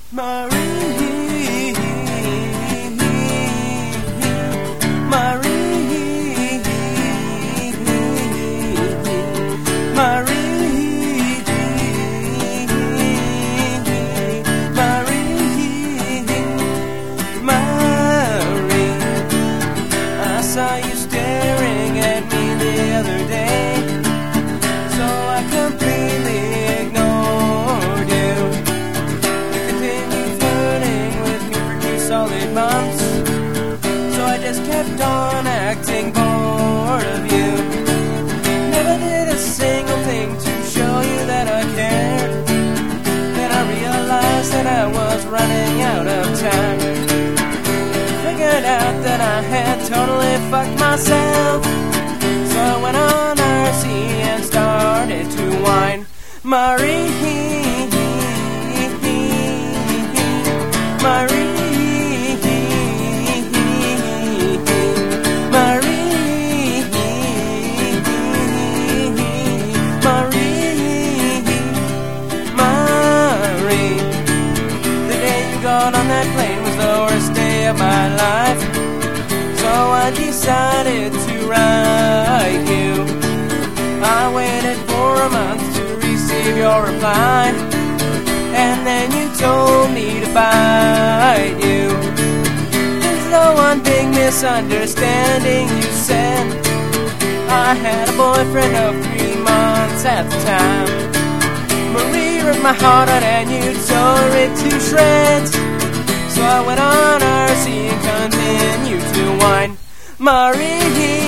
Marie, Marie, Marie, Marie, I saw you staring at me the other day, so I completely ignored you. You continued flirting with me for 2 solid months, so I just kept on acting bored of you. Never did a single thing to show you that I cared. Then I realized that I was running out of time. Figured out that I had totally fucked myself, so I went on RC and started to whine. Marie, Marie, Marie, Marie. The day you got on that plane was the worst day of my life, so I decided to write you. I waited for a month to receive your reply, and then you told me to bite you. There's no one big misunderstanding, you said. I had a boyfriend of 3 months at the time. Marie ripped my heart out and you tore it to shreds, so I went on RC and continued to whine. Marie,